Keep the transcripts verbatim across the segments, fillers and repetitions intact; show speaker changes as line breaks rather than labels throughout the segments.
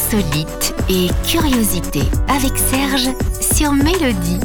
insolite et curiosité avec Serge sur Mélodie.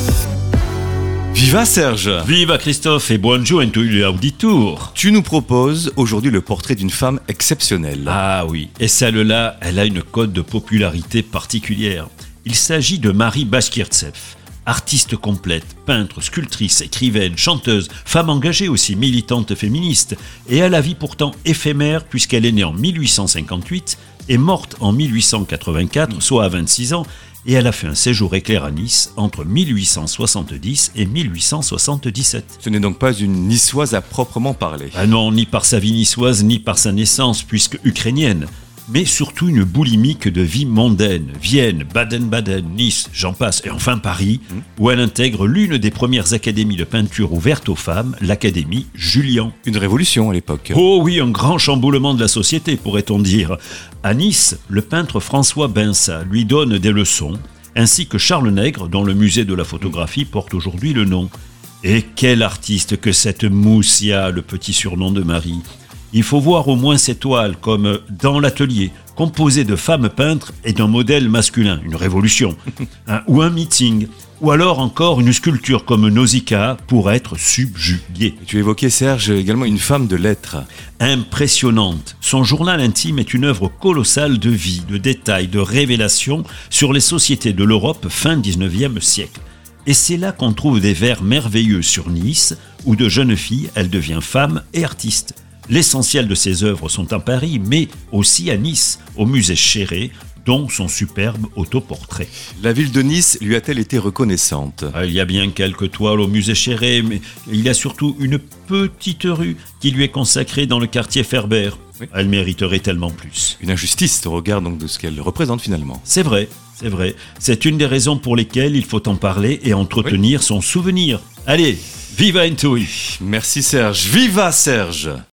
Viva Serge!
Viva Christophe et buongiorno a tutti gli auditori.
Tu nous proposes aujourd'hui le portrait d'une femme exceptionnelle.
Ah oui, et celle-là, elle a une cote de popularité particulière. Il s'agit de Marie Bashkirtsev. Artiste complète, peintre, sculptrice, écrivaine, chanteuse, femme engagée aussi, militante féministe, et à la vie pourtant éphémère puisqu'elle est née en mille huit cent cinquante-huit et morte en mille huit cent quatre-vingt-quatre, soit à vingt-six ans, et elle a fait un séjour éclair à Nice entre mille huit cent soixante-dix et mille huit cent soixante-dix-sept.
Ce n'est donc pas une niçoise à proprement parler.
Ah non, ni par sa vie niçoise, ni par sa naissance, puisque ukrainienne. Mais surtout une boulimique de vie mondaine. Vienne, Baden-Baden, Nice, j'en passe, et enfin Paris, mmh. où elle intègre l'une des premières académies de peinture ouvertes aux femmes, l'Académie Julian.
Une révolution à l'époque.
Oh oui, un grand chamboulement de la société, pourrait-on dire. À Nice, le peintre François Bensat lui donne des leçons, ainsi que Charles Nègre, dont le musée de la photographie porte aujourd'hui le nom. Et quel artiste que cette Moussia, le petit surnom de Marie. Il faut voir au moins ces toiles comme Dans l'atelier, composées de femmes peintres et d'un modèle masculin, une révolution, hein, ou un meeting, ou alors encore une sculpture comme Nausicaa pour être subjuguée.
Tu évoquais, Serge, également une femme de lettres.
Impressionnante. Son journal intime est une œuvre colossale de vie, de détails, de révélations sur les sociétés de l'Europe fin dix-neuvième siècle. Et c'est là qu'on trouve des vers merveilleux sur Nice, où de jeunes filles, elle devient femme et artiste. L'essentiel de ses œuvres sont à Paris, mais aussi à Nice, au musée Chéré, dont son superbe autoportrait.
La ville de Nice lui a-t-elle été reconnaissante ?
Il y a bien quelques toiles au musée Chéré, mais il y a surtout une petite rue qui lui est consacrée dans le quartier Ferber. Oui. Elle mériterait tellement plus.
Une injustice au regard donc de ce qu'elle représente finalement.
C'est vrai, c'est vrai. C'est une des raisons pour lesquelles il faut en parler et entretenir oui. son souvenir. Allez, viva Intui!
Merci Serge, viva Serge!